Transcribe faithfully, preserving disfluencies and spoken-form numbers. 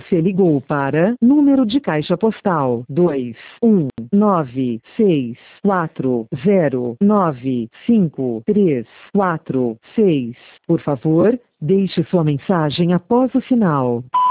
Você ligou para número de caixa postal dois um nove seis quatro zero nove cinco três quatro seis. Por favor, deixe sua mensagem após o sinal.